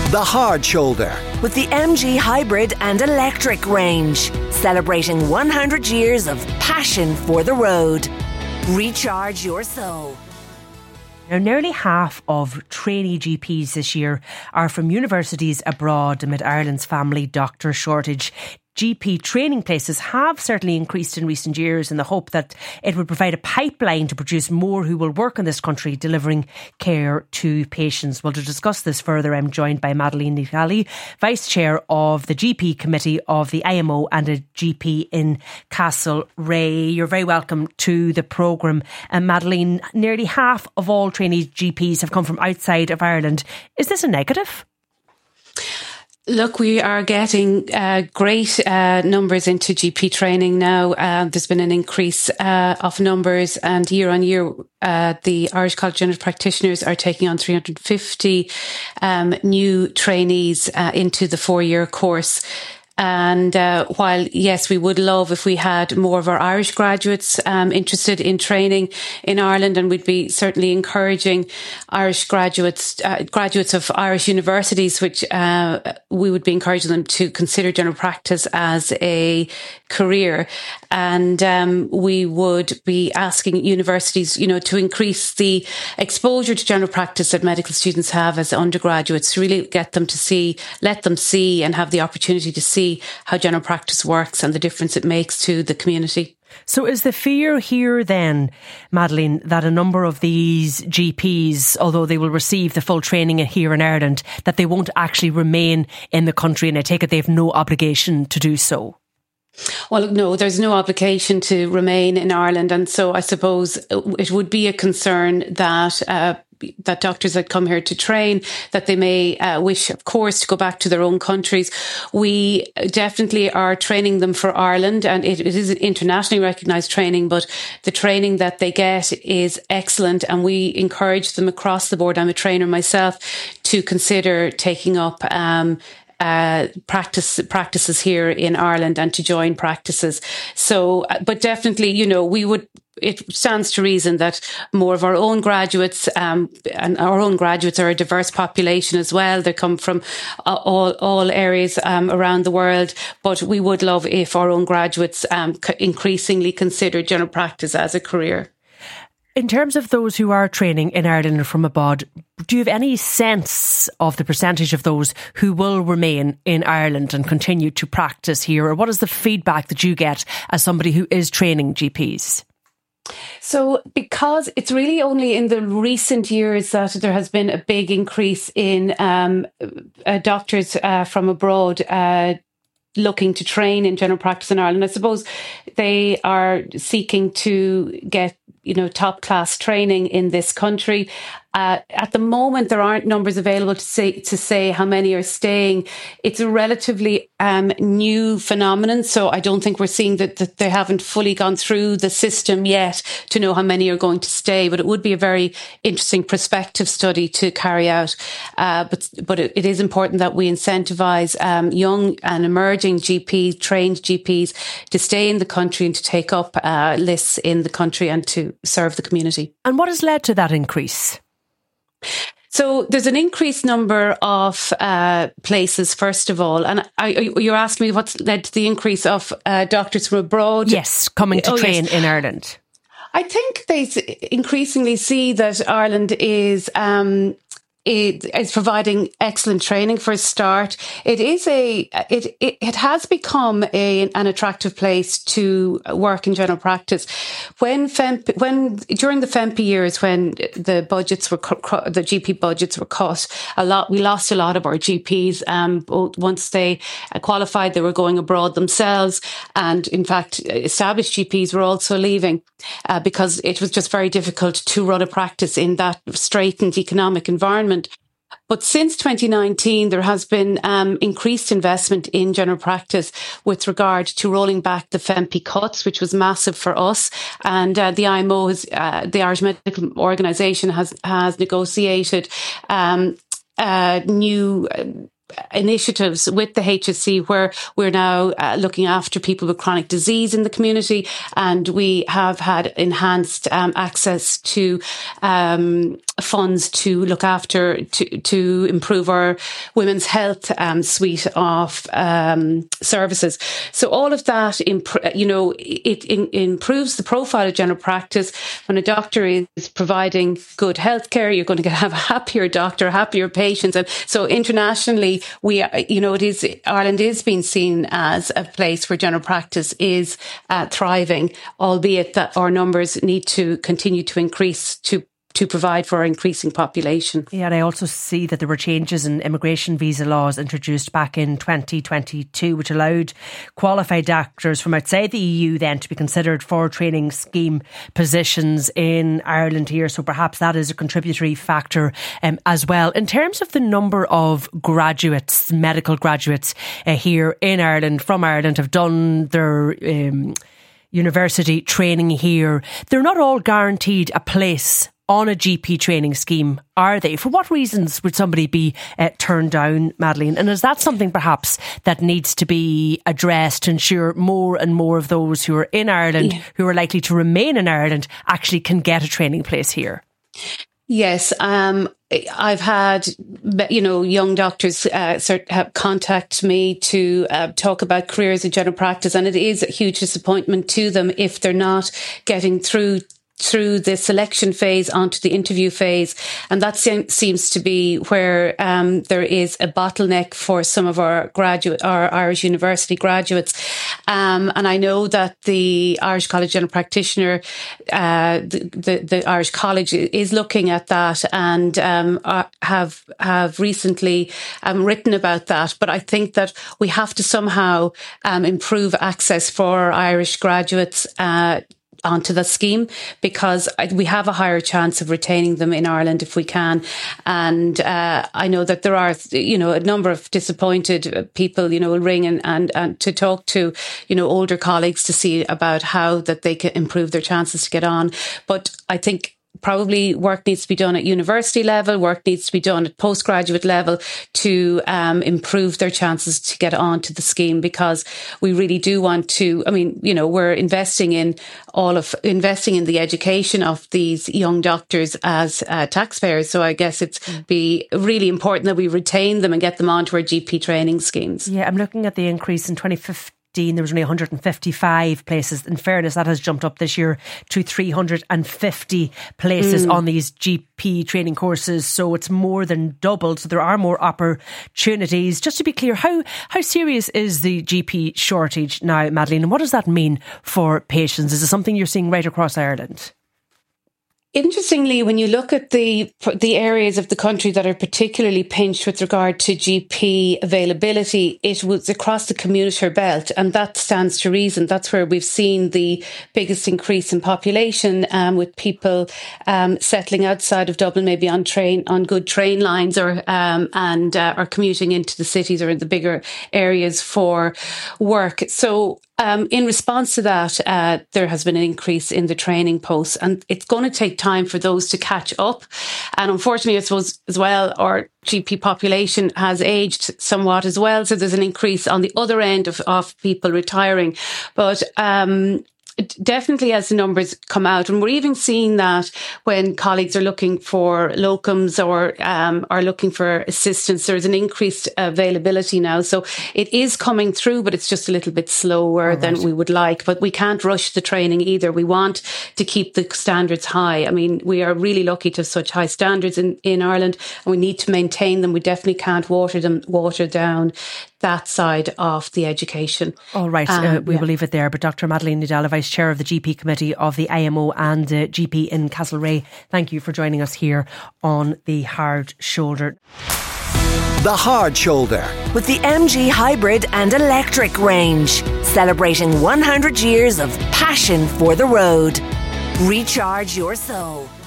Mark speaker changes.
Speaker 1: The Hard Shoulder.
Speaker 2: With the MG Hybrid and Electric range. Celebrating 100 years of passion for the road. Recharge your soul.
Speaker 3: Now, nearly half of trainee GPs this year are from universities abroad amid Ireland's family doctor shortage. GP training places have certainly increased in recent years in the hope that it would provide a pipeline to produce more who will work in this country delivering care to patients. Well, to discuss this further, I'm joined by Madeleine Nicali, Vice Chair of the GP Committee of the IMO and a GP in Castlereagh. You're very welcome to the programme. And Madeleine, nearly half of all trainee GPs have come from outside of Ireland. Is this a negative?
Speaker 4: Look, we are getting great numbers into GP training now. There's been an increase of numbers, and year on year, the Irish College of General Practitioners are taking on 350 new trainees into the 4-year course. And while, yes, we would love if we had more of our Irish graduates interested in training in Ireland, and we'd be certainly encouraging Irish graduates of Irish universities, which we would be encouraging them to consider general practice as a career. And we would be asking universities, to increase the exposure to general practice that medical students have as undergraduates, to really let them see and have the opportunity to see how general practice works and the difference it makes to the community.
Speaker 3: So is the fear here then, Madeleine, that a number of these GPs, although they will receive the full training here in Ireland, that they won't actually remain in the country, and I take it they have no obligation to do so?
Speaker 4: Well, no, there's no obligation to remain in Ireland. And so I suppose it would be a concern that that doctors that come here to train, that they may wish, of course, to go back to their own countries. We definitely are training them for Ireland, and it is an internationally recognised training, but the training that they get is excellent, and we encourage them across the board. I'm a trainer myself, to consider taking up practices here in Ireland and to join practices. So, but definitely, it stands to reason that more of our own graduates, and our own graduates are a diverse population as well. They come from all areas around the world. But we would love if our own graduates increasingly consider general practice as a career.
Speaker 3: In terms of those who are training in Ireland and from abroad, do you have any sense of the percentage of those who will remain in Ireland and continue to practice here? Or what is the feedback that you get as somebody who is training GPs?
Speaker 4: So, because it's really only in the recent years that there has been a big increase in doctors from abroad looking to train in general practice in Ireland. I suppose they are seeking to get top class training in this country. At the moment, there aren't numbers available to say how many are staying. It's a relatively new phenomenon, so I don't think we're seeing that they haven't fully gone through the system yet to know how many are going to stay. But it would be a very interesting prospective study to carry out. But it is important that we incentivise young and emerging GPs, trained GPs, to stay in the country and to take up lists in the country and to serve the community.
Speaker 3: And what has led to that increase?
Speaker 4: So there's an increased number of places, first of all. And you're asking me what's led to the increase of doctors from abroad?
Speaker 3: Yes, coming to train in Ireland.
Speaker 4: I think they increasingly see that Ireland is providing excellent training for a start. It has become an attractive place to work in general practice. When during the FEMPI years, when the budgets were the GP budgets were cut, we lost a lot of our GPs. Once they qualified, they were going abroad themselves, and in fact, established GPs were also leaving because it was just very difficult to run a practice in that straitened economic environment. But since 2019, there has been increased investment in general practice with regard to rolling back the FEMPI cuts, which was massive for us. And the IMO, the Irish Medical Organisation, has negotiated new initiatives with the HSC where we're now looking after people with chronic disease in the community, and we have had enhanced access to funds to look after, to improve our women's health suite of services. So all of that, it improves the profile of general practice. When a doctor is providing good healthcare, you're going to have a happier doctor, happier patients. And so internationally, Ireland is being seen as a place where general practice is thriving, albeit that our numbers need to continue to increase to provide for our increasing population.
Speaker 3: Yeah, and I also see that there were changes in immigration visa laws introduced back in 2022, which allowed qualified doctors from outside the EU then to be considered for training scheme positions in Ireland here. So perhaps that is a contributory factor as well. In terms of the number of graduates, medical graduates here in Ireland, from Ireland, have done their university training here, they're not all guaranteed a place on a GP training scheme, are they? For what reasons would somebody be turned down, Madeleine? And is that something perhaps that needs to be addressed to ensure more and more of those who are in Ireland, who are likely to remain in Ireland, actually can get a training place here?
Speaker 4: Yes, I've had, young doctors have contact me to talk about careers in general practice, and it is a huge disappointment to them if they're not getting through the selection phase onto the interview phase. And that seems to be where there is a bottleneck for some of our Irish university graduates. And I know that the Irish College of General Practitioner, the Irish College is looking at that and have recently written about that. But I think that we have to somehow improve access for Irish graduates onto the scheme, because we have a higher chance of retaining them in Ireland if we can. And I know that there are, a number of disappointed people, will ring and to talk to, older colleagues to see about how that they can improve their chances to get on. But I think probably work needs to be done at university level, work needs to be done at postgraduate level to improve their chances to get onto the scheme, because we really do want to, we're investing in the education of these young doctors as taxpayers. So I guess it's be really important that we retain them and get them onto our GP training schemes.
Speaker 3: Yeah, I'm looking at the increase in 2015. There was only 155 places. In fairness, that has jumped up this year to 350 places on these GP training courses. So it's more than doubled. So there are more opportunities. Just to be clear, how serious is the GP shortage now, Madeleine? And what does that mean for patients? Is it something you're seeing right across Ireland?
Speaker 4: Interestingly, when you look at the areas of the country that are particularly pinched with regard to GP availability, it was across the commuter belt, and that stands to reason. That's where we've seen the biggest increase in population, with people settling outside of Dublin, maybe on good train lines, or commuting into the cities or in the bigger areas for work. So in response to that, there has been an increase in the training posts, and it's going to take time for those to catch up. And unfortunately, I suppose as well, our GP population has aged somewhat as well. So there's an increase on the other end of people retiring. But definitely as the numbers come out, and we're even seeing that when colleagues are looking for locums or are looking for assistance, there's an increased availability now. So it is coming through, but it's just a little bit slower than we would like. But we can't rush the training either. We want to keep the standards high. I mean, we are really lucky to have such high standards in Ireland, and we need to maintain them. We definitely can't water down that side of the education.
Speaker 3: All right, we will leave it there. But Dr. Madeleine Nadella, Vice Chair of the GP Committee of the IMO and GP in Castlereagh, thank you for joining us here on The Hard Shoulder.
Speaker 1: The Hard Shoulder.
Speaker 2: With the MG Hybrid and Electric range, celebrating 100 years of passion for the road. Recharge your soul.